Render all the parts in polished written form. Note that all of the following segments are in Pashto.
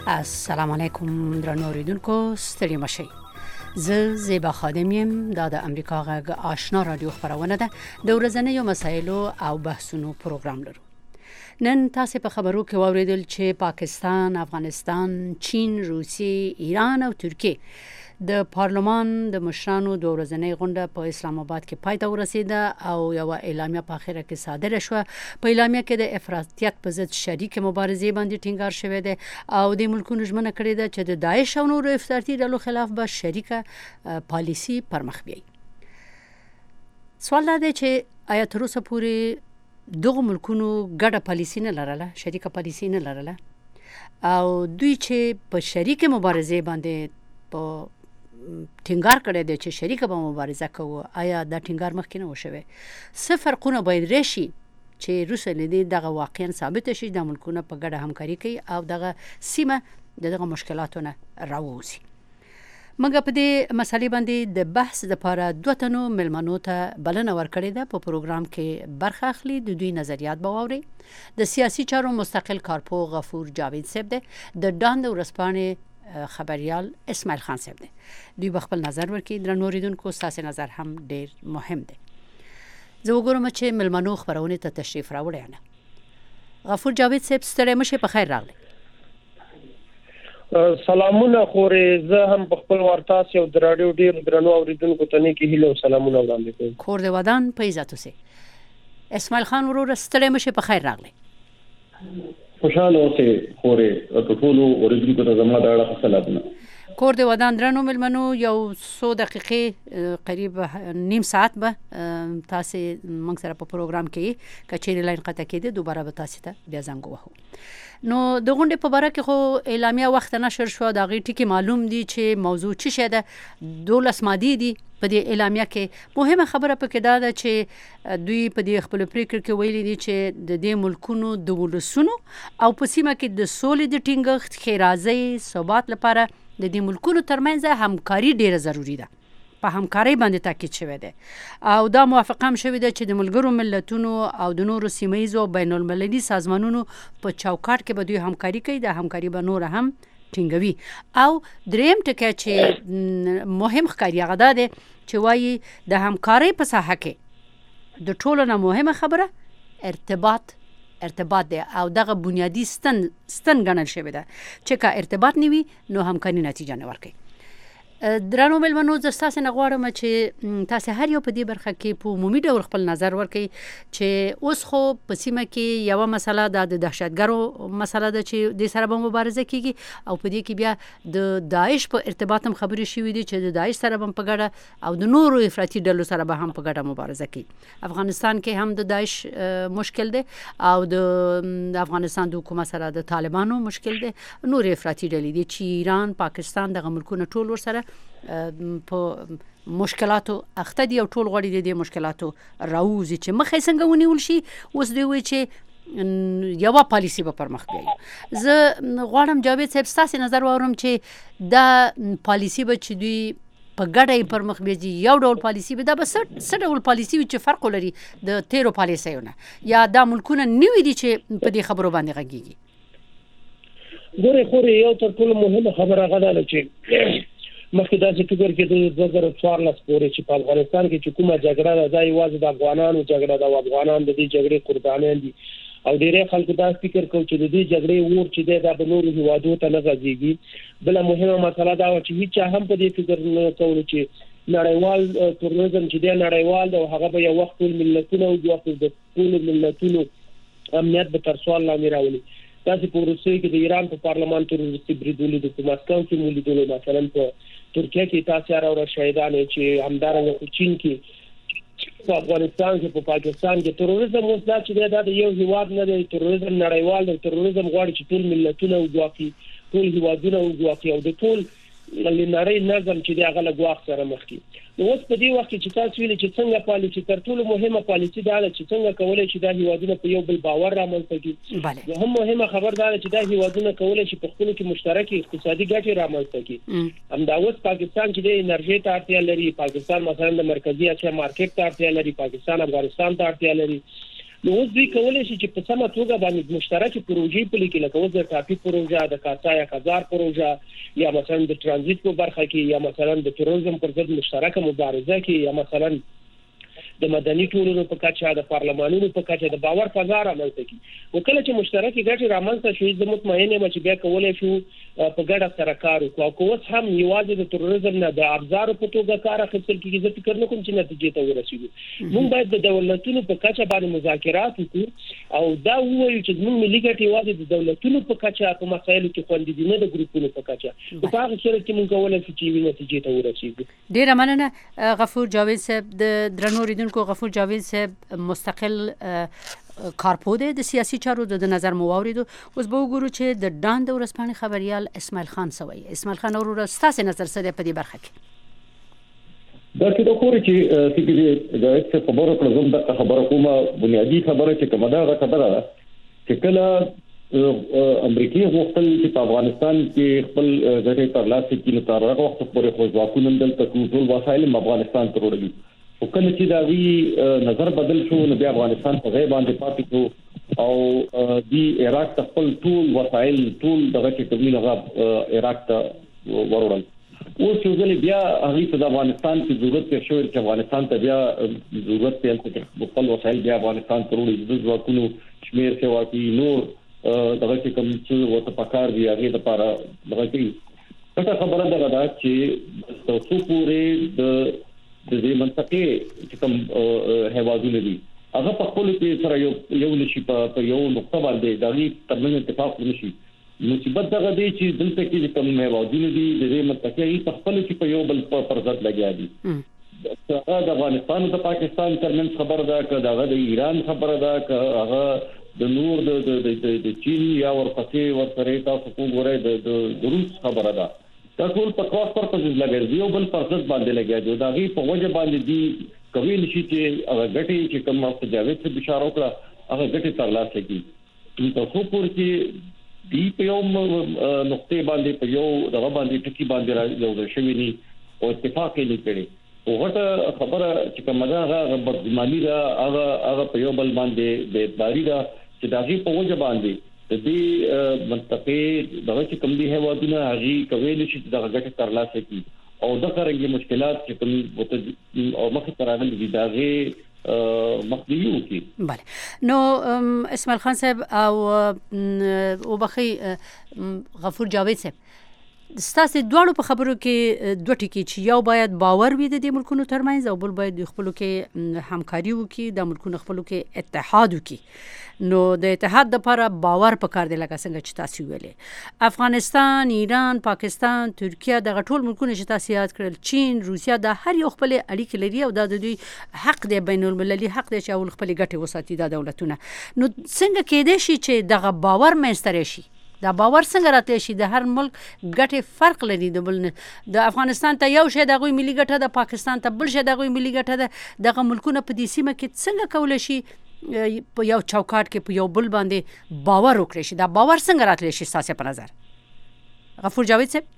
السلام علیکم درنو اوریدونکو، ستړي مشئ. زه زیبا خادم یم. دا د امریکا غږ آشنا رادیو خبرونه ده. د ورځنیو مسایلو او بحثونو پروګرام لرو. نن تاسو په خبرو کې واوریدل چې پاکستان، افغانستان، چین، روسیه، ایران او ترکیه د پارلمان د مشرانو د ورځنۍ غونډه په اسلام آباد کې پای ته ورسیده او یو اعلامیه په اخره کې صادره شوه. په اعلامیه کې د افراطیت په ضد شریک مبارزې باندې ټینګار شوی دی او د ملکونو ژمنه کړې ده چې د داعش او نورو افراطي ډلو خلاف به شریکه پالیسي پرمخ بیایي. سوال دا دی چې آیا تر اوسه پورې دغه ملکونو ګډه پالیسي نه لرله، شریکه پالیسي نه لرله، او دوی چې په شریک مبارزې باندې په ټینګار کړی دی چې شریکه به مبارزه کوو، آیا دا ټینګار مخکې نه وشوی؟ څه فرقونه باید راشي چې روسیه لدی دغه واقعا ثابت شي د ملکونو په ګډه همکاري کوي او دغه سیمه دغه مشکلاتو نه راووځي. موږ په دې مسالې باندې د بحث لپاره دوه تنو ملمنو ته بلنه ورکړې ده. په پروګرام کې برخه اخلي، د دوی نظریات به واوري. د سیاسي چارو مستقل کارپو غفور جاوید صاحب ده، د ډان د ورځپاڼې خبريال اسماعیل خان صاحب دی. دوی بخپل نظر ورکړي. درنو اوریدونکو، ستاسو نظر هم ډیر مهم دی. زه وګورم چې ملمنو خبرونه ته تشریف راوړی نه. غفور جاوید صاحب، ستړي مشه، په خیر راغلی. سلامونه خورې. زه هم بخپل ورتاس یو د رادیو ډیر درنو اوریدونکو ته نه کې هیله او سلامونه وړاندې کوم. کور دی ودان په عزت اوسه. اسماعیل خان ورور، ستړي مشه، په خیر راغلی. خوشاله اوسه خورې. ټول اوریدونکو ته زما د اړه سلامونه. کور دی ودان درنو ملمنو، یو 100 دقیقې قریب نیم ساعت به تاسو موږ سره په پروګرام کې کچېری لاین قطع کېده، دوباره به تاسو ته بیا زنګ وهو. نو د غونډې په باره کې خو اعلامیه وخت نشر شو. دا غي ټکی معلوم دي چې موضوع څه شه ده. 12 ماده دي په دې اعلامیه کې. مهمه خبره پکې دا ده چې دوی په دې خپل پریکړه کې ویلي دي چې د دې ملکونو د ولسونو او په سیمه کې د سولې د ټینګښت، خیرازۍ، ثبات لپاره د دې ملکونو ترمنځ همکاري ډیره ضروری ده. په همکاري باندې تاکید شوی دی او دا موافقه هم شوی ده چې د ملګرو ملتونو او د نورو سیمه‌ایزو او بین المللي سازمانونو په چوکاټ کې به دوی همکاري کوي. د همکاري به نور هم ټینګوي. او دریم ټکی چې مهم ښکاري هغه دا دی چې وایي د همکاري په ساحه کې د ټولو نه مهمه خبره ارتباط دی او دغه بنیادی ستن ګڼل شوی ده چې که ارتباط نه وي نو همکاري نتیجه نه ورکوي. درنو ملمنو، زه تاسو نه غواړم چې تاسو هر یو په دې برخه کې په عمومي ډول خپل نظر ورکړئ چې اوس خو په سیمه کې یو مسله د دهشتګرو مسله ده چې د سره به مبارزه کیږي او په دې کې بیا د داعش په ارتباط هم خبرې شوې دي چې د داعش سره هم په ګډه او د نورو افراطي ډلو سره به هم په ګډه مبارزه کوي. افغانستان کې هم د داعش مشکل دی او د افغانستان د حکومت سره د طالبانو مشکل دی. نور افراطي ډلې دي چې ایران، پاکستان دغه ملکونه ټول ور سره په مشکلاتو اخته دي او ټول غوړي دي مشکلاتو راوځي چې مخې څنګه ونیول شي. اوس دوی وایي چې یو پالیسی به پرمخ بیایي. زه غواړم جاوید صاحب ستاسو نظر واورم چې دا پالیسی به چې دوی په ګډه پرمخ بیځي یو ډول پالیسی به دا به څه ډول پالیسی چې فرق لري د تیرو پالیسیونه، یا دا ملکونه نیوي دي چې په دې خبرو باندې غږیږي؟ ګوره خورې، یو تر ټولو مهمه خبره هغه ده چې مخکې داسې فکر کې د 2014 پورې چې په افغانستان کې چې کومه جګړه ده دا یوازې د افغانانو جګړه ده او افغانان د دې جګړې قربانیان دي او ډېری خلکو دا فکر کوي چې د دې جګړې اور چې دی دا د نورو هیوادو ته نه غځېږي. بله مهمه مسله دا وه چې هیچا هم په دې فکر نه کولو چې نړیوال تروریزم چې دی نړیوال دی او هغه به یو وخت ټول ملتونه او یو وخت د ټولو ملتونو امنیت به تر سوال لاندې راولي. داسې په روسیې کې د ایران په پارلمان تروریستي بریدونه دي، په مسکو کې مو لیدلو، مثلا په ترکیه کې تاسو راوړل شهیدان چې همدارنګه په چین کې، په افغانستان کې، په پاکستان کې تروریزم اوس دا چې دا د یو هیواد نه دی، تروریزم نړیوال دی. تروریزم غواړي چې ټول ملتونه وګواکي، ټول هیوادونه وګواکي او د ټول لنړۍ نظم چې دی هغه له ګواښ سره مخ کی. نو اوس په دې وخت چې تاسو ویلي چې څنګه پالیسي تر ټولو مهمه پالیسي دا ده چې څنګه کولای شي دا هیوادونه په یو بل باور رامنځته کړي. هم مهمه خبر دا ده چې دا هیوادونه کولای شي په خپل کې مشترکي اقتصادي ګټې رامنځته کړي. همدا اوس پاکستان چې د انرژي ته اړتیا لري، پاکستان مثلا د مرکزی اسیا مارکیټ ته اړتیا لري، پاکستان افغانستان ته اړتیا لري نو اوس دوی کولای شي چې په سمه توګه باندې مشترکې پروژې پلي کړي، لکه اوس د ټاپي پروژه، د کاسای هزار پروژه، یا مثلا د ترانزیت په برخه کې، یا مثلا د تروریزم پر ضد مشترکه مبارزه کې، یا مثلا د مدني ټولنو په کچه، د پارلمانونو په کچه د باور فضا رامنځته کړي. او کله چې مشترکې ګټې رامنځته شي، زه مطمئن یم چې بیا کولای شو په ګډه سره کار وکړو. او اوس هم یوازې د تروریزم نه د ابزارو په توګه کار اخیستل کېږي. زه فکر نه کوم چې نتیجې ته ورسېږو. موږ باید د دولتونو په کچه باندې مذاکرات وکړو او دا ووایو چې موږ ملي ګټې یوازې د دولتونو په کچه په مسایلو کې خوندي دي، نه د ګروپونو په کچه. په هغه صورت کې موږ کولای شو چې نتیجې ته ورسېږو. ډیره مننه غفور جاوید صاحب. د درنو اوریدونکو، غفور جاوید صاحب مستقل کارپود د سیاسي چارو د نظر مو واوریدو. اوس به وګورو چې د ډاند ورځپاڼې خبريال اسماعیل خان سوی. اسماعیل خان ورور ستاسو نظر سره په دې برخه کې دا چې د کورې چې د څه خبره کړم د خبره کومه بنیادی خبره چې کومه دا خبره ده چې کله امریکای غوښتل چې په افغانستان کې خپل ځای ترلاسه کړي، نو تر هغه وخت پورې خو ځواکونه دلته ټول وسایل افغانستان ته وړي. او کله چې دا وی نظر بدل شو، نو بیا افغانستان په ځای باندې پاتې شو او دی عراق ته خپل ټول وسایل ټول دغه چې کومه عراق ته ورول. اوس یو ځل بیا هغه په افغانستان کې ضرورت شو چې افغانستان ته بیا ضرورت پیل کړي، خپل وسایل بیا افغانستان ته وړي. د ځواکونو شمیر څه واقعي نور دغه چې کوم څه وته پکار دی هغه لپاره دغه کې څه خبره ده چې تاسو پورې د دې منطقې چې کوم هیوادونه دي هغه په خپل کې سره یو نشي په یو نقطه باندې د دې ترمنځ اتفاق نشي. مصیبت دغه دی چې دلته کې کوم هیوادونه دي د دې منطقې په خپل کې په یو بل پر ضد لګیا دي. هغه د افغانستان او د پاکستان ترمنځ خبره ده، که هغه د ایران خبره ده، که هغه د نور د چین یا ورپسې ورسره تاسو وګورئ د روس خبره ده. دا ټول په خاص پرپسز لګي او بل پرپس باندې لګي. دا غي په وجه باندې دي کوي نشي چې هغه ګټي چې کوم وخت جاوید څخه بشاره وکړه هغه ګټي ترلاسه کړي. نو تاسو پور کې دی په یو نقطه باندې په یو دغه باندې ټکی باندې یو شوی ني او اتفاق یې کړی. او غټه خبره چې کوم هغه بدګماني ده، هغه په یو بل باندې د باری ده چې دا غي په وجه باندې د دې منطقې دغه چې کوم دي هیوادونه هغه کوي چې دغه ګټه ترلاسه کړي او د کارنګي مشکلات چې کوم او مخه ترانه دي دغه مخدیو کی. بله، نو اسماعیل خان صاحب او بخي غفور جاوید صاحب، ستاسو دواړو په خبرو کې دوه ټکي چې یو باید باور وي د ملکونو ترمنځ او بل باید خپلو کې همکاري وکړي، د ملکونو خپلو کې اتحاد وکړي. نو د اتحاد لپاره باور پکار دی، لکه څنګه چې تاسو ویلې افغانستان، ایران، پاکستان، ترکیه دغه ټول ملکونه چې تاسو یاد کړل، چین، روسیا، د هر یو خپل اړیکې لري او د دوی حق دی، بین المللي حق دی چې اول خپل ګټې وساتي د دولتونه. نو څنګه کېدای شي چې دغه باور منځته شي؟ دا باور څنګه راتلی شي؟ د هر ملک ګټې فرق لري د بل نه. د افغانستان ته یو شی د هغوی ملي ګټه ده، پاکستان ته بل شی د هغوی ملي ګټه ده. دغه ملکونه په دې سیمه کې څنګه کولی شي په یو چوکاټ کې په یو بل باندې باور وکړي شي؟ دا باور څنګه راتلی شي ستاسو په نظر؟ غفور جاوید صاحب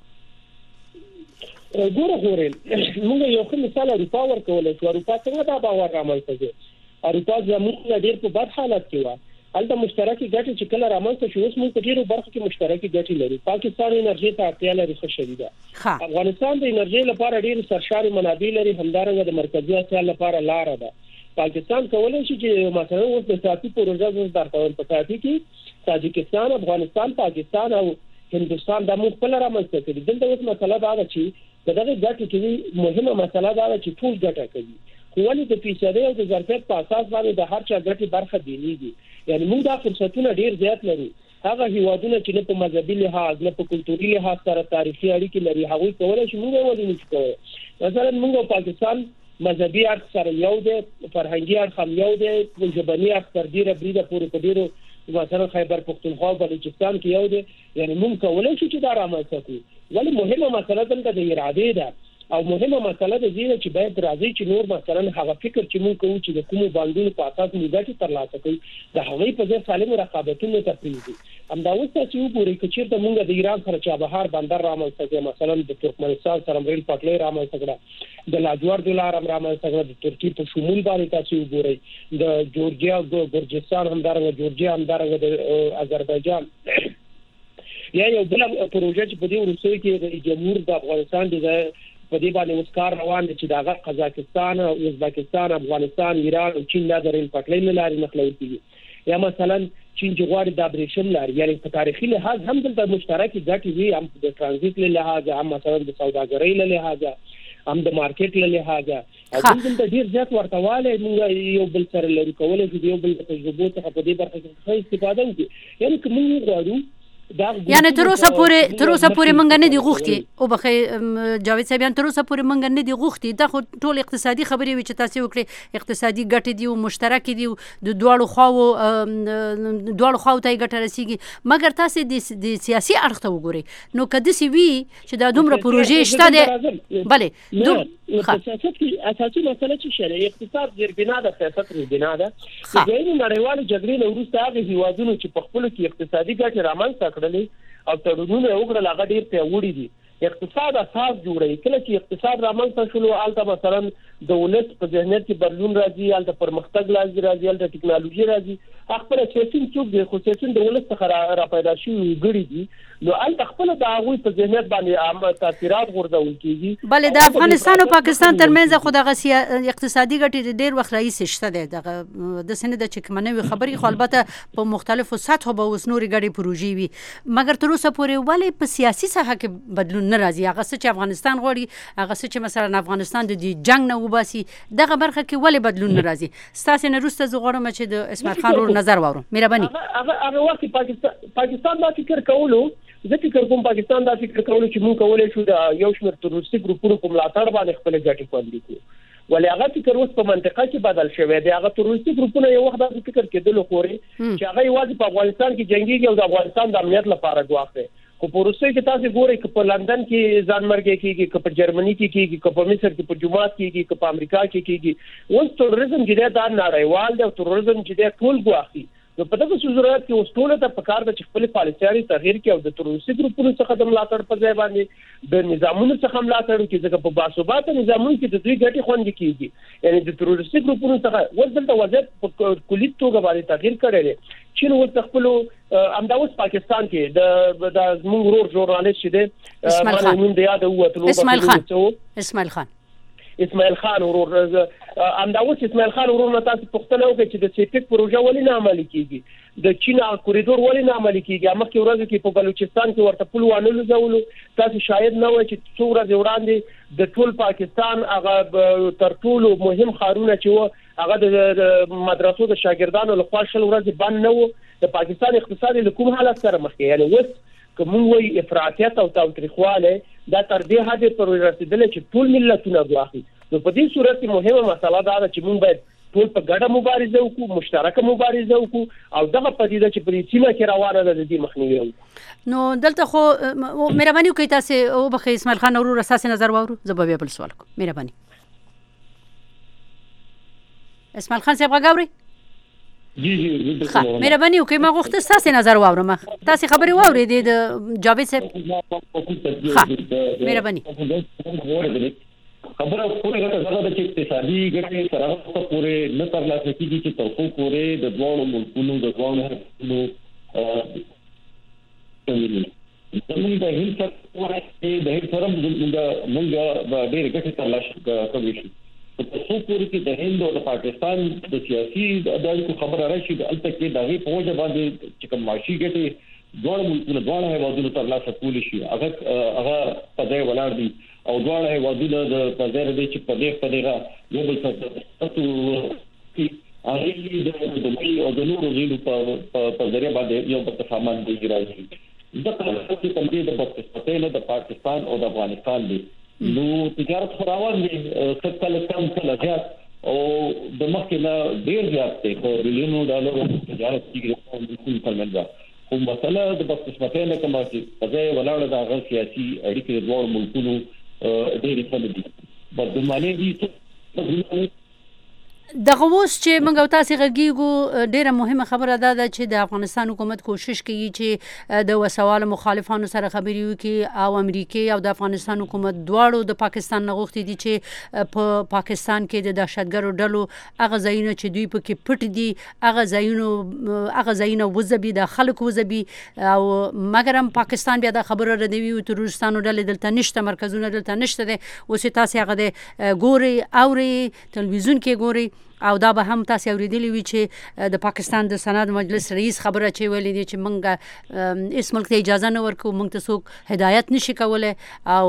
ګوره موږ یو ښه مثال اروپا ورکولی شو. اروپا څنګه دا باور رامنځته کړ؟ اروپا زموږ ډېر په بد حالت کې وه. هلته مشترکې ګټې چې کله رامنځته شي، اوس موږ په ډېرو برخو کې مشترکې ګټې لري. پاکستان انرژي ته اړتیا لري، ښه شدیده. افغانستان د انرژي لپاره ډېر سرشاري منابع لري، همدارنګه د مرکزي اسیا لپاره لاره ده. پاکستان کولای شي چې مثلا اوس د ټاپي پروژه زموږ درته په ټاپي کې تاجکستان، افغانستان، پاکستان او هندوستان د موږ خپل رامنځته کړي. دلته اوس مسله دا ده چې دغه ګټې کې مهمه مسله دا ده چې ټول ګټه کوي، خو ولې د فیصدي او د ظرفیت په اساس باندې د هر چا ګټې برخه دیږي. یعنی موږ دا فرصتونه ډیر زیات لرو. هغه هیوادونه چې نه په مذهبي لحاظ نه په کلتوري لحاظ سره تاریخي اړیکې لري، هغوی کولای شي موږ ولې نشو کولی. مثلا موږ او پاکستان مذهبي اړخ سره یو دی، فرهنګي اړخ هم یو دی، ژبني اړخ تر ډیره بریده پورې په ډیرو مثلا خیبر پختونخوا او بلوچستان کې یو دی. یعنی موږ کولای شو چې دا رامنځته کړو. ولې مهمه مسله دلته د ارادې ده او مهمه مسله د دې چې باید راځي چې نور مثلا هغه فکر چې موږ کوو چې د کومو باندې په اساس موږ ګټه ترلاسه کوو د هغې په ځای سالم رقابتونه ته پریږدي. همدا اوس چې وګورئ چې چیرته موږ د ایران سره چابهار بندر رامنځته کړ، مثلا د ترکمنستان سره ریل پټلۍ رامنځته کړه، د لاجورد لار رامنځته کړه، د ترکیې په شمول باندې تاسو وګورئ، د جورجیا ګرجستان همدارنګه جورجیا همدارنګه د آذربایجان یا یو بل پروژه چې په دې وروستیو کې د جمهور د افغانستان د په دې باندې وسکار روان دي چې دغه قزاقستان، ازبکستان، افغانستان، ایران او چین د ریل پټلۍ لارې نقلول کیږي، یا مثلا چین چې غواړي د ابریشم لارې، یعنی په تاریخي لحاظ هم دلته مشترکې ګټې وي، هم د ترانزیت له لحاظه، هم مثلا د سوداګرۍ له لحاظه، هم د مارکیټ له لحاظه، او دلته ډیر زیات ورتهواله موږ یو بل سره لري کولای شو یو بل تجربه څخه په دې برخه کې استفاده وکړو، یعنی کوم غواړو یعنی تر اوسه پورې منګ نه دی غوښتي او بخې جاوید صاحب تر اوسه پورې منګ نه دی غوښتي، دا خو ټول اقتصادي خبرې وي چې تاسو وکړي، اقتصادي ګټې دی او مشترک دی د دواړو خواو ته ګټه رسیږي، مګر تاسو د سیاسي اړخ ته وګورئ نو کده سی وی چې دا دومره پروژې شته ده، بله سیاست کې اساسي مسله چې شری اقتصاد زیربنا ده، سیاست زیربنا ده، د نړیوال جګړې وروسته هغه هیوادونو چې په خپل کې اقتصادي ګټې رامنځته او تړونونه وکړل هغه ډیر پیاوړي دي، اقتصاد اساس جوړوي، کله چې اقتصاد رامنځته شول البته مثلا د ولس په ذهنیت کې بدلون راځي، البته پرمختګ راځي، البته ټکنالوژي راځي، خپل سیاسي څوک دی خو سیاسي د ولس څخه را پیدا شوي وګړي دي، نو البته خپل د هغوی په ذهنیت باندې عام تاثیرات غورځول کیږي. بلې د افغانستان او پاکستان ترمنځ خو دغه اقتصادي ګټې ډیر وخت راځي شته ده، دغه د سند د چکمنوي خبرې خو البته په مختلفو سطحو به اوس نوري ګټې پروژې وي، مګر تر اوسه پورې ولې په سیاسي ساحه کې بدلون نه راځي؟ هغه څه چې افغانستان غواړي، هغه څه چې مثلا افغانستان د جنگ نه وباسي، دغه برخه کې ولې بدلون نه راځي؟ ستاسو نه وروسته زه غواړم چې د اسماعیل خان ورور نظر واورم. مهرباني. هغه وخت پاکستان دا فکر کولو، زه فکر کوم پاکستان دا فکر کولو چې موږ کولای شو د یو شمېر تروریستي ګروپونو په ملاتړ باندې خپل ګټې خوندي کړو، ولې هغه فکر اوس په منطقه کې بدل شوی دی. هغه تروریستي ګروپونه یو وخت دا فکر کېدل خوري چې هغه یوازې په افغانستان کې جنگيږي او د افغانستان د امنیت لپاره ګواښ دی، خو په روسیې کې تاسو ګورئ چې په لندن کې ځان مرګ کېږي، که په جرمني کې کېږي، که په مصر کې په جمعات کېږي، که په امریکا کې کېږي، اوس تروریزم چې دا نړیوال دی او تروریزم چې ټول ګواښي، نو په دغه صورت کې اوس ټول ته پکار د خپل پالیسیاري تغییر کې او د تروریستي ګروپونو څخه د ملاتړ په ځای باندې د نظامونو څخه ملاتړ کې، ځکه په باثباته نظامونو کې د دوی ګټې خوندي کیږي، یعنی د تروریستي ګروپونو څخه ورته وضعیت په کلي توګه باندې تغییر کړی دی. چین ورته خپل امدا اوس پاکستان کې د زموږ ورور ژورنالیست چې دی اسماعیل خان ورور امدا اوس اسماعیل خان ورور نه تاسو پوښتنه وکړئ چې د سیپیک پروژه ولې نه عملي کیږي، د چین کوریډور ولې نه عملي کیږي، مخکې ورځ کې په بلوچستان کې ورته پل وانه لزولو، تاسو شاید نه وای چې څو ورځې وړاندې د ټول پاکستان هغه تر ټولو مهم ښارونه چې و هغه د مدرسو د شاګردانو لخوا شل ورځې بند نه و، د پاکستان اقتصادي له کوم حالت سره مخ کې، یعنی اوس کوم وی افراطیت او تاوتریخواله دا تر دې حد پورې رسیدل چې ټول ملتونه ګواښي. نو په دې صورت کې مهمه مسله دا ده چې موږ باید ټول په ګډه مبارزه وکړو، مشترکه مبارزه وکړو او دغه پدیده چې په دې سیمه کې روانه ده د دې مخنیوي وکړو. نو دلته خو مهرباني وکړئ تاسو او بخې اسماعیل خان ورور اساس نظر واورو، زه به بل سوال کوم. مهرباني اسماعیل خان صاحب غاوري. جی مهرباني وکړئ ما غوښته تاسو نظر واورم، تاسو خبرې واورې د جاوید صاحب. مهرباني خبره پوره غټه ده چې اقتصادي ګټې سره پورې نه ترلاسه کیږي چې تاسو پورې د دوه ملکونو د دوه هیوادونو زموږ د هیڅ پورې د هیڅ سره موږ ډېر ګټې ترلاسه کوي. تاسو پورې کې د هند او د پاکستان د سیاسي اډانو خبره راشي د الته کې دغه په وجه باندې چې کوم معاشي ګټې دوه ملکونو دوه هیوادونو ترلاسه کول شي هغه په ځای ولاړ دي او دوه هیوادونو د پزیر دي چې په دې یو بل څه تاسو کې هغه د دوی او د نورو غیلو په ذریعہ باندې یو بل سامان دی راځي. دا چې کوم دي د پاکستان او د افغانستان دي نو تجارت خراوان دي کله کم کله زیات او د مخکې نه ډیر زیات دی خو بلیونو ډالرو تجارت کیږي په دې ترمنځ. خو مثلا د بسمتۍ نه کومه چې په ځای ولاړه د هغه سیاسي اړیکې د دوه ملکونو ډېرې ښه دي. بدګماني دي دغه اوس چې موږ تاسو غږیږو ډیره مهمه خبره ده چې د افغانستان حکومت کوشش کوي چې د وسوال مخالفانو سره خبرې وکړي او امریکای او د افغانستان حکومت دواړو د پاکستان نه غوښتي دي چې په پاکستان کې د دهشتګرو ډلو هغه ځایونه چې دوی پکې پټ دي هغه ځایونه وځبي د خلکو وځبي او مګر هم پاکستان بیا د خبره ردوي او تروریستانو ډلې دلته نشته مرکزونه دلته نشته دي اوس تاسو هغه د ګوري اوري تلویزیون کې ګوري او دا به هم تاسو اوریدلی وی چې د پاکستان د سند مجلس رئیس خبره چې ویلي دي چې مونږه اس ملک ته اجازه نه ورکو مونږ ته څوک هدایت نشي کولای او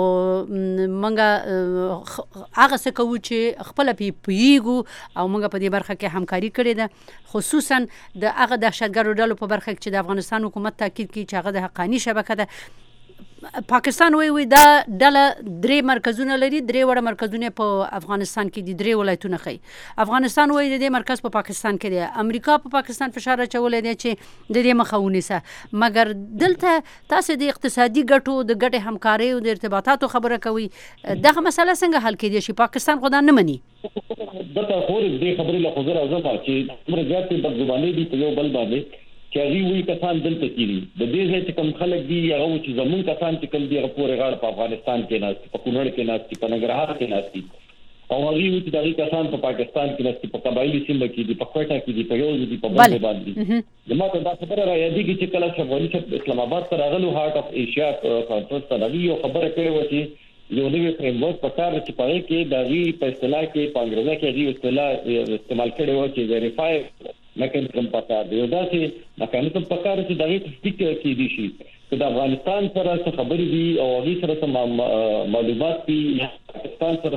مونږه هغه څه کوو چې خپل پیګو او مونږ په دې برخه کې همکاري کړې ده خصوصا د هغه دهشتګرو ډلو په برخه کې چې د افغانستان حکومت تاکید کوي چې هغه د حقاني شبکه ده پاکستان وی دا ډله 3 مرکزونه لري 3 وړ مرکزونه په افغانستان کې دي 3 ولایتونه خي افغانستان وی د دې مرکز په پاکستان کې دی امریکا په پاکستان فشار چولې دی چې د دې مخاوني سه مګر دلته تاسو د اقتصادي ګټو د ګټه همکاري او د ارتباطاتو خبره کوي دغه مسله څنګه حل کېږي چې پاکستان خدا نه مني دغه خور دې خبرې له خبره ازمه چې مرګاتي بدګماني دي په یو بل باندې چې هغه وی کسان دلته کیږي د دې ځای چې کوم خلک دي هغه چې زمون کسان چې کوم دي هغه پورې غاړه په افغانستان کې نه په کونړ کې نه په ننګرهار کې نه او هغه وی چې دغه کسان په پاکستان کې نه په قبایلی سیمه کې دي په کوټه کې دي په یو دي په بل باندې زموږ دا خبره را یادېږي چې کله چې اسلام آباد سره غلو هارت اف ایشیا کانفرنس ته یو خبره کړې و چې یو نوې فریم ورک په کار چې پاره کې دغه په اصطلاح کې په انګریزي کې دغه اصطلاح استعمال کړي و چې ویریفای میکانیزم پکار دی دا چې میکانیزم پکار چې دغه تصدیق کې دي شي چې د افغانستان سره څه خبرې دي او هغه سره معلومات دي پاکستان سره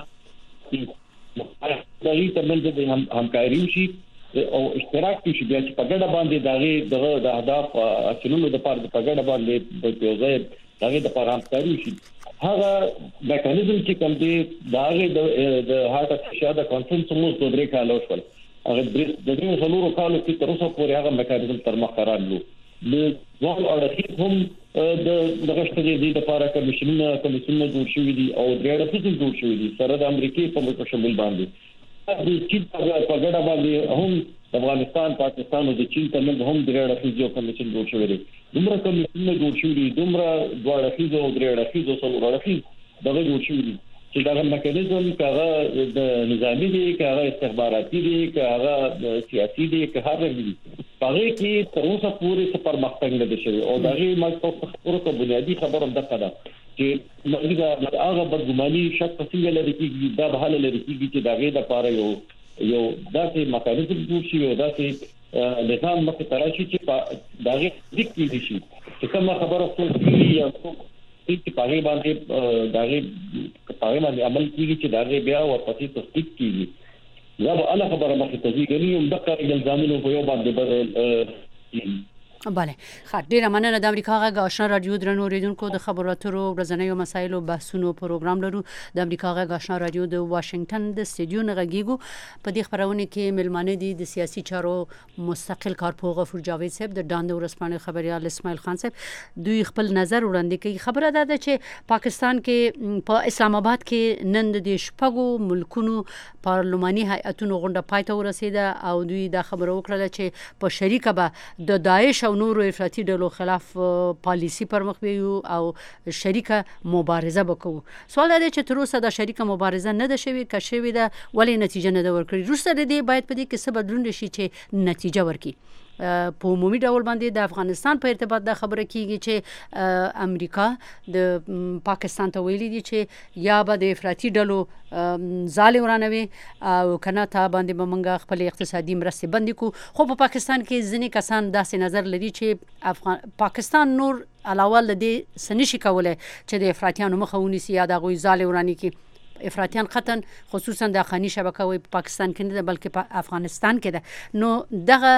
دغه ترمنځ د همکاري شي او اشتراک شي بیا چې په ګډه باندې دغه د اهداف اصلونو د پاره په ګډه باندې د یو ځای دغه د پاره همکاري شي هغه میکانیزم چې کوم دی دغه د هارت اف ایشیا د کانفرنس موږ د 3 کال وشول هغه د دې څلورو کالو کې تر اوسه پورې هغه میکانیزم تر مخ رالو د ځوان اړخي هم د غشتې د لپاره کمیشنونه جوړ شوي دي او د اړخي جوړ شوي دي سره د امریکای په ملک شمول باندې د چین په ګډه باندې هم د افغانستان پاکستان او د چین ترمنځ هم د اړخي یو کمیشن جوړ شوی دی دومره کمیشنونه جوړ شوي دي دومره دوه اړخي او درې اړخي او څلور اړخي دغه جوړ شوي دي چې دا میکانیزم کاغه د نظامی دي کاغه استخباراتي دي کاغه سیاسي دي کاغه دي هغه کې تر اوسه پورې څه پرمختګ نه دي شوی او دغه مکتوب خبره بنیادی خبره ده چې موږ هغه بدګماني شک څنګه لري چې دا به حل لري چې دغه د پاره یو داسې میکانیزم جوړ شي او داسې نظام مخ ته راشي چې دغه د کې دي شي چې کومه خبره څه یا چې پاره باندې دغه عمل کیږي چې دغه بیا ورپسې تصدیق کیږي دا به الله خبره مخ ته ځي یو دغه الزامونو په یو باندې بله ډیره مننه د امریکا غږ آشنا رادیو درنو اوریدونکو د خبراتو ورځنیو مسایلو بحثونو پروګرام لرو د امریکا غږ آشنا رادیو د واشنگټن د استودیو نه غږیږو په دې خبرونه کې ملمانه دي د سیاسي چارو مستقل کارپوه غفور جاوید صاحب د ډاند ورسپانې خبريال اسماعیل خان صاحب دوی خپل نظر وړاندې کوي خبره ده چې پاکستان کې په اسلام آباد کې نن د شپږو ملکونو پارلماني هیئتونو غونډه پاتې ورسیده او دوی دا خبره وکړه چې په شریکه به د داعش او نورو افراطي ډلو خلاف پالیسی پر مخ بیو او شریکه مبارزه وکړو سوال دی چې تر اوسه دا شریکه مبارزه نه ده شوی که شوی ده ولې نتیجه نه ده ورکړي روسته دی باید په دې کې څه بدلون شي چې نتیجه ورکړي په عمومي ډول باندې د افغانستان په ارتباط د خبره کیږي چې امریکا د پاکستان ته ویلي دي چې یا به د افراطي ډلو ځالې ورانوي او کنه تا باندې به موږ خپل اقتصادي مرستې بندي کو خو په پاکستان کې ځینې کسان داسې نظر لري چې پاکستان نور علاوه له دې سنشي کوله چې د افراطیانو مخه ونیسي یا د غوي ځالې ورانی کې افراطیان قطن خصوصا د خاني شبکه وي په پاکستان کې نه بلکې په افغانستان کې ده نو دغه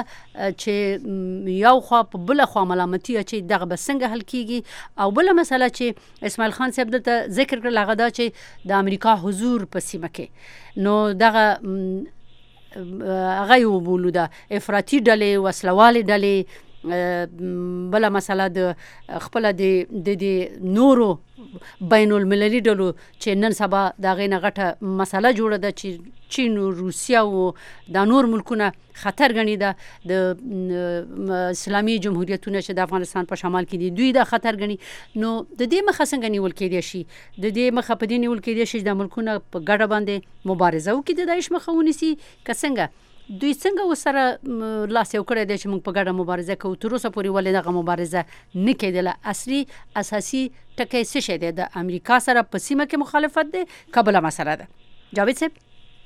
چې یو خو په بل خو ملامتي چې دغه بسنګ حل کیږي او بل مسله چې اسماعیل خان صاحب د ذکر کړل هغه دا چې د امریکا حضور په سیمه کې نو دغه هغه یو بولو ده افراطي ډلې وسلوالې ډلې بل مسله د خپل د نورو بین المللي ډلو چې نن سبا دا غینه غټه مسله جوړه ده چې چین او روسیا او د نور ملکونه خطر غني ده د اسلامي جمهوریتونو چې د افغانستان په شمال کې دي دوی دا خطر غني نو د دې مخه څنګه نیول کېدای شي د دې مخه په دې نیول کېدای شي د ملکونه په ګډه باندې مبارزه وکړي د داعش مخه ونیسي که څنګه دوی څنګه وسره لاس یو کړی دی چې موږ په ګډه مبارزه کوو تر اوسه پورې ولې دغه مبارزه نه کېدله اصلي اساسي ټکی څه شی دی د امریکا سره په سیمه کې مخالفت دی که بله مسله ده جاوید صاحب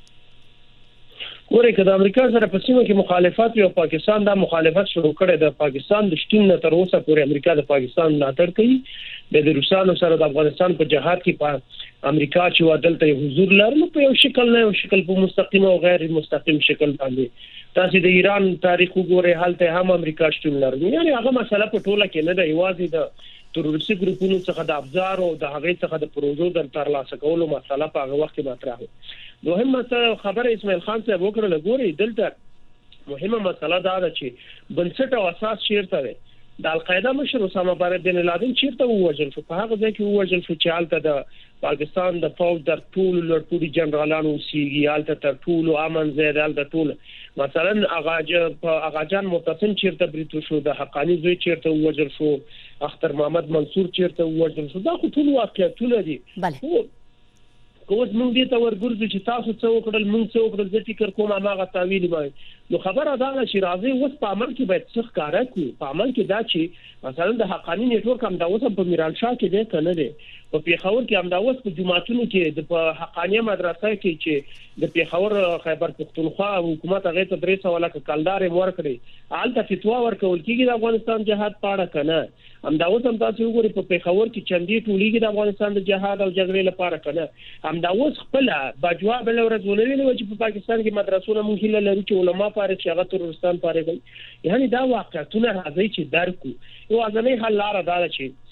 ګورې که د امریکا سره په سیمه کې مخالفت او پاکستان دا مخالفت شروع کړي د پاکستان د شتون نه تر اوسه پورې امریکا د پاکستان ملاتړ کوي د روسانو سره د افغانستان په جهاد کې په امریکا چې ودلته حضور لري په یو شکل نه یو شکل په مستقیم او غیر مستقیم شکل باندې تاسو د ایران تاریخ وګورئ حالته هم امریکا شتون لري یعنی هغه مسله په ټوله کې نه د ایوازي د تروریستي ګروپونو څخه د افزار او د هغې څخه د پروژو د ترلاسه کولو مسله په هغه وخت کې مطرح و دوهمه خبره اسماعیل خان صاحب وکړه ګوري دلته مهمه مسله دا ده چې بنسټ او اساس چیرته دی د القاعده مشر اسامه بن لادن چیرته ووجل شو په هغه ځای کې ووجل شو چې حالته د پاکستان د فوج در ټول لړپوړي جنرالانو سیږي حالته تر ټول امن زیدال د ټول مثلا اغاجان معتصم چیرته بریتو شو د حقانی زوی چیرته ووجل شو اختر محمد منصور چیرته ووجل شو دا خو ټول واقعیتونه دي بله کوم موږ دې ته ورګرځو چې تاسو څه وکړل موږ څه وکړل د فکر کوم هغه تعویل وایي نو خبره دا ده چې راځي اوس په عمل کې باید څه ښکارا کړو په عمل کې دا چې مثلا د حقانی نیټورک هم دا اوس په میران شاه کې دی کنه دی په پیښور کې هم دا اوس په جماعتونو کې د حقانی مدرسې کې چې د پیښور خیبر پختونخوا حکومت هغه ته 300 لک کلدار ورکړي حالت فتوا ورکول کېږي د افغانستان جهاد پاړه کنه هم دا اوس هم تاسو وګورئ په پیښور کې چندې ټولېږي د افغانستان د جهاد او جګړې لپاره کنه هم دا اوس خپل بجوا بل ورځ ولري چې په پاکستان کې مدرسونه مونږ لري چې علما فارغ شي هغه ترورستان فارغ یعنی دا واقعیتونه راځي چې درکو یو ځنې حل لار ده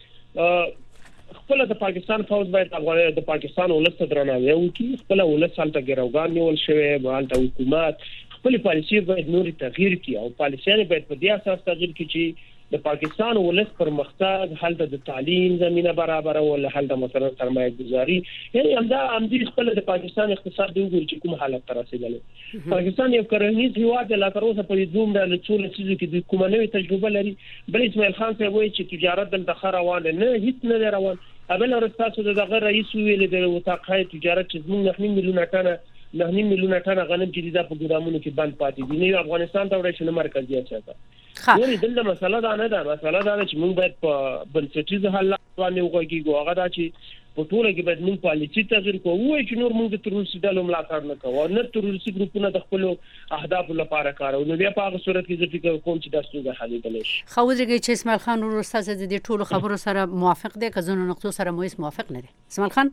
چې خپل د پاکستان فوج باید د پاکستان ولست درناوی وکړي خپل ولست حالت ګروګان نیول شوی حالت حکومت خپل پالیسي باید نور تغییر کړي او پالیسیانه باید په دې اساس تغییر کړي چې د پاکستان ولست پرمختګ حالت د تعلیم زمينه برابر او حالت مثلا سرمایه گذاری یعنی همدې خپل د پاکستان اقتصاد دی وګورئ چې کوم حالت تر رسیدلی پاکستان یو کرنیز هیواد لا تر اوسه په دومره لڅول چې د کومه نوې تجربه لري بل اسماعیل خان صاحب وایي چې تجارت دلته روان نه هیڅ نه روان قبل ورستاسو دغه رئیس ویل د وثاقه تجارت چې موږ 9 میلیونه ټنه غنم چې د په ګدامونو کې بند پاتې دي نه افغانستان ته وړي شنه مرکزیت شته یعنی دلته مسله دا نه ده مسله دا چې موږ باید په بنسټیزه حل باندې وګورو هغه دا چې په ټوله کې باید موږ پالیسي تغییر کوو چې نور موږ د تروریستي ډلو ملاتړ نه کوو نه تروریستي ګروپونه د خپل اهداف لپاره کارو نو بیا په هغه صورت کې زه فکر کوم چې دا ستونزه حل شي خو ځکه چې اسماعیل خان ورسته د دې ټولو خبرو سره موافق دی که ځینو نقطو سره موافق نه دی اسماعیل خان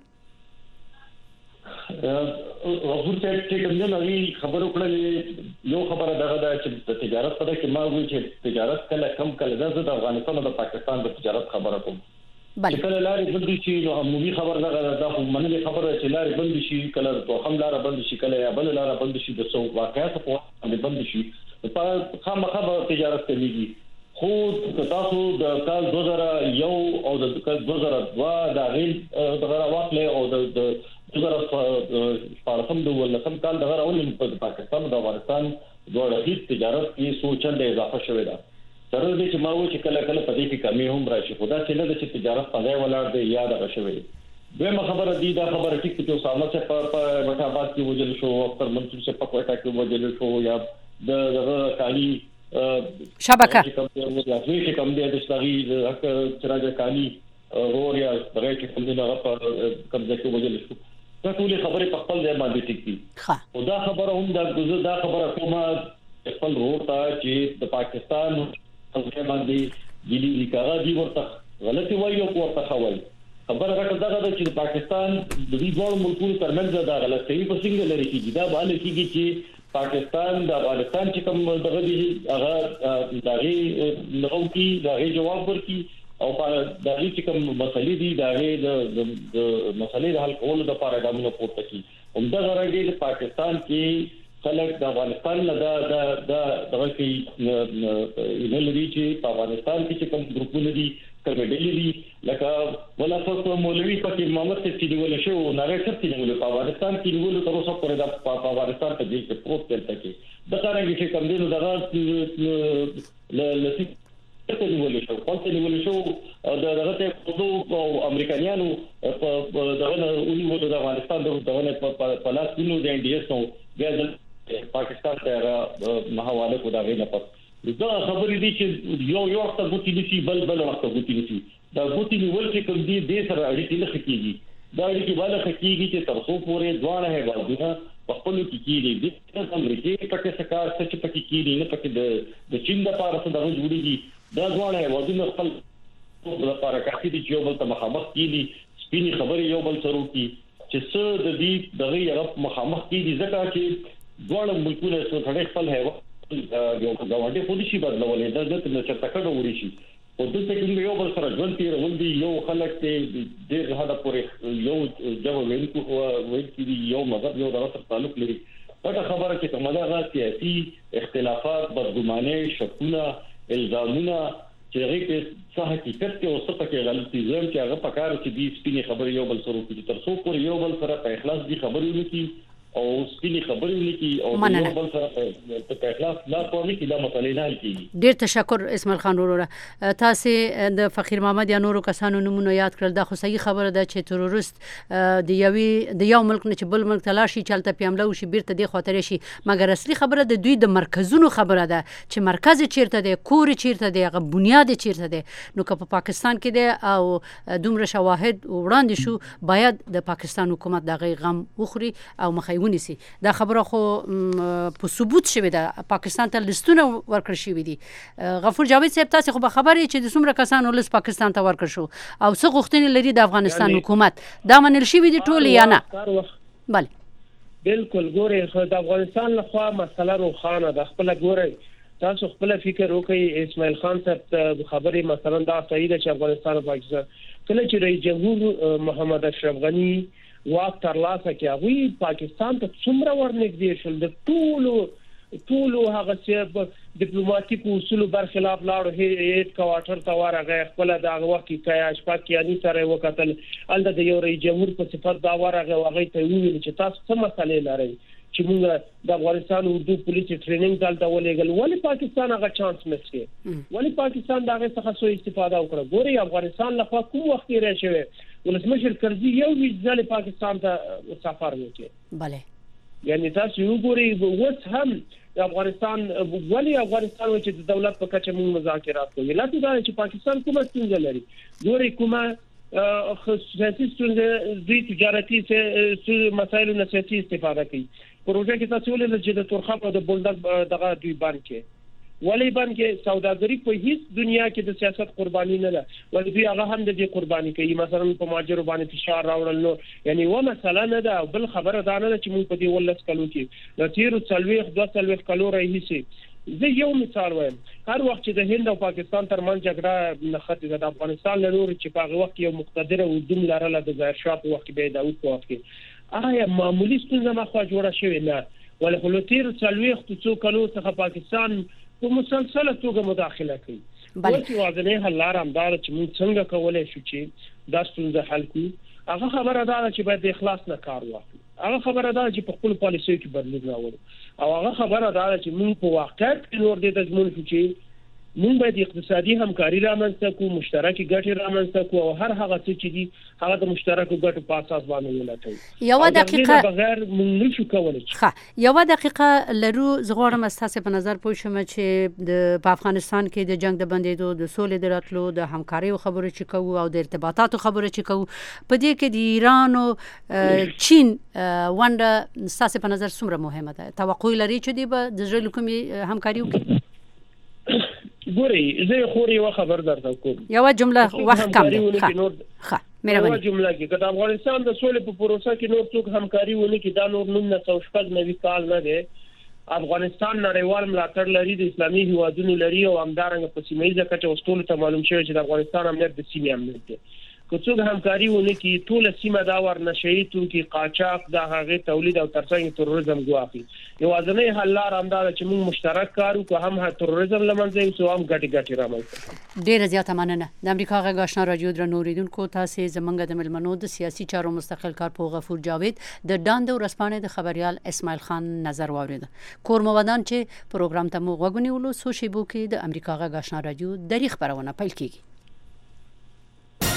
غفور صاحب چې کوم نوې خبرو کړلې یو خبره دغه ده چې د تجارت په اړه کې ما وایي چې تجارت کله د افغانستان او د پاکستان د تجارت خبره کوم بله کله لارې بند شي نو عمومي خبر دغه دا خو منلې خبره چې لارې بند شي کله توخم لار بند شي کله یا بل لار بند شي د څو واقعیت په باندې بند شي په خامخا تجارت کوي خو تاسو د کال 2001 او د کال 2002 د غیل دغه واقعله او د 2014 د ولکم کال دغه اول په پاکستان او افغانستان دوه رهید تجارت کې سوچند اضافه شوې ده تر دې چې ما و چې کله په دې کې کمی هم راشي خدا چې نه د تجارت په ځای ولاړ دی یاد غشوي دغه خبره دي دا خبره ټیک چې سامنے څخه په وټاباد کې وجل شو اکثر منصور څخه په کوټه کې وجل شو یا د کالی شبکه چې کوم دی د شتغي چراج کالی وریا دغه چې کوم دی هغه په کوم ځای کې وجل شو دا ټول خبره په خپل ځای باندې ټیک دي او دا خبره هم دا خبره کومه خپل ورته چې د پاکستان په باندې دلی لیکاره دی ورته غلطي وایي او ورته خوي خبره راکړه دا چې پاکستان د دې ډول ملکونو ترمنځ دا غلطي په څنګه لري کیږي دا باندې کیږي چې پاکستان د افغانستان چې کوم دغه دی هغه دغه نغوکی دغه جواب ورکړي او د دې چې کوم مسلې دي د مسلې د حل کولو لپاره ګامونه پورته کړي همدا غواړي چې پاکستان کې خلک د افغانستان نه دا دغه کې نه لري چې په افغانستان کې کوم ګروپونه دي کړمډلې دي لکه ولا څه مولوي پکې محمد ته چې شو نغې څه چې په افغانستان کې نیول تر اوسه پورې د افغانستان په دې کې پروت دلته کې د کارنګ چې کوم دي دغه لسی ته نیول شو خپل نیول شو دغه ته امریکایانو په دغه نیول د افغانستان دغه په لاس کې نو د انډي اس نو بیا پاکستان ته محاوله کو دا غي نه پات دا خبرې دي چې یو وخت غوتی نشي بل وخت غوتی نشي دا غوتی نیول چې کوم دي د سره اړیکې نه خکېږي دا اړیکې بالا خکېږي چې تر څو پورې ځوانه هیوادونه په خپل کې کېږي د امریکای پکې سکار څه چې پکې کېږي نه پکې د چین د پاره څه دغه جوړیږي دا ځوانه هیوادونه خپل لپاره کافي دي چې یو بل ته مخامخ کېږي سپینې خبرې یو بل سره وکړي چې څه د دې دغه یو مخامخ کېږي ځکه چې دوه ملکونه څخه خپل هیواد یو غواړي په دې شي بدلولې دا د چرته کډو وړي شي او دلته کې یو بل سره ژوند تیرول دي یو خلک ته ډېر هدا پورې یو جواب ویل یو مذهب یو دغه تعلق لري دا خبره چې کومه ده سیاسي اختلافات بدګماني شکونه الزامونه چې هغه کې څه حقیقت کې اوسه پکې غلطي زم چې هغه پکاره چې دې سپینې خبرې یو بل سره کوي تر څو پورې یو بل سره په اخلاص دي خبرې وکړي او سپینې خبرې وکړي او یو بل سره په اخلاص لا پوهې کې دا مسلې نه حل کیږي. ډېر تشکر اسماعیل خان وروره تاسو د فقیر محمد یا نورو کسانو نمونه یاد کړل دا خو صحیح خبره ده چې تروریست د یو ملک نه چې بل ملک ته لاړ شي چلته پیامله وشي بیرته دی خاطر شي مګر اصلي خبره د دوی د مرکزونو خبره ده چې مرکز چیرته دی کور چیرته دی هغه بنیاد چیرته دی نو که په پاکستان کې دی او دومره شواهد وړاندې شو باید د پاکستان حکومت دغه غم وخوري او مخایونی سي دا خبره خو په ثبوت شوی ده پاکستان ته لستونه ورکړ شوی دي غفور جاوید صاحب تاسو خو به خبرې چې د څومره کسانو لست پاکستان ته ورکړ شو او څه غوښتنې لري د افغانستان حکومت دا منل شوی دي ټول یا نه بله بالکل ګوره د افغانستان لخوا مسله روښانه ده خپل ګوره تاسو خپل فکر وکړئ اسماعیل خان صاحب خبرې مثلا دا صحیح ده چې افغانستان او پاکستان کله چې رئیس جمهور محمد اشرف غنی واک ترلاسه کې هغه پاکستان ته څومره ورنږدې شول د ټول هغه چې ډیپلوماټیک اصول برخلاف لاړو هیڅ کوارټر ته ورغه خپل دغه وخت کې اشپاکیانی سره وکتل الته د یو رئیس جمهور په صفت دا ورغه هغه ته ویل چې تاسو څه مسلې لرئ چې موږ د افغانستان اردو پولیس ټریننګ دلته ولېګل ولی پاکستان هغه چانس مس کې ولی پاکستان دغه څخه سو استفاده وکړه ګوري افغانستان لخوا کوم وخت یې راشه ولسمشر کرزي یو ځل پاکستان ته سفر وکړي bale یعنی تاسو وګورئ اوس هم د افغانستان ولی افغانستان چې د دولت په کچه موږ مذاکرات کوي لکه دا چې پاکستان کومه ستونزه لري ګورئ کومه سیاسي ستونزه دوی تجارتي مسایل نه سیاسي استفاده کوي پروژه کې تاسو ولې چې د تورخم او د بولدک دغه دوی باندې ولی باندې سوداګری په هیڅ دنیا کې د سیاست قرباني نه ده ولې دوی هغه هم د دې قرباني کوي مثلا په ماجر باندې فشار راوړل نو یعنی و مثلا نه ده بل خبره ده نه چې موږ په دې ولس کلو کې د تیر 40 کلو راهیسي زه یو مثال وایم هر وخت چې د هند او پاکستان ترمنځ جګړه نخته د افغانستان له نور چې په هغه وخت یو مقتدر او دوم لرله د ظاهر شاه په وخت کې داوود په وخت کې آیا معمولی ستونزه ما خو جوړه شوې نه ولې خو تیر 40 کلو څخه پاکستان په مسلسله توګه مداخله کوي چې واضح حل لار همدار چې موږ څنګه کولای شو چې دا ستونزه حل کړو هغه خبره ده چې باید د اخلاص نه کار واخلو هغه خبره ده چې په خپل پالیسي کې بدلون راوړو او هغه خبره ده چې موږ په واقعیت کې نور دې د ځمون چې موږ باید اقتصادي همکاري رامنځته کړو مشترکې ګټې رامنځته کړو او هر هغه څه چې دي هغه د مشترکو ګټو په اساس باندې ولټوي یو دقیقه بغیر موږ نشو کولای ښه یو دقیقه لرو زغورم استاسه په نظر پوه شم چې په افغانستان کې د جنگ د بندیدو د سولې د راتلو د همکاري خبرو چې کوو او د ارتباطاتو خبرو چې کوو په دې کې د ایران او چین ونده استاسه په نظر څومره مهمه ده توقع لري چې دی به د ژوند کومي همکاري وکړي ګوري زه خوري و خبر درته کوم یو جمله وخت کم ښه مهرباني جمله کې د افغانستان د سولې په پروسه کې نور څوک همکاري ونه کې دا نور 1990 کال نه دی افغانستان نړیوال ملاتړ لري د اسلامي هیوادونو لري او همدارنګه په سیمه ییزه کچه وستول ته معلوم شوی چې د افغانستان امنیت د سیمې امنیت دی که څوک همکاري ونه کی ټول سیمه دا ور نشئی توکي قاچاق د هغه تولید او ترڅنګ تروریزم ګواخي یوازنۍ حل لار همدا چې موږ مشترک کارو که هم تروریزم لمنځه یو هم ګټي رامنځته ډیره زیاته مننه د امریکا غږ آشنا رادیو درنو اوریدونکو تاسو زمونږ د ملمنو د سیاسي چارو مستقل کارپوه غفور جاوید د ډاند ورسپانې د خبريال اسماعیل خان نظر واورید کور مودان چې پروګرام ته مو غوښنی ولو سوشي بو کې د امریکا غږ آشنا رادیو د خبرونه پیل کیږي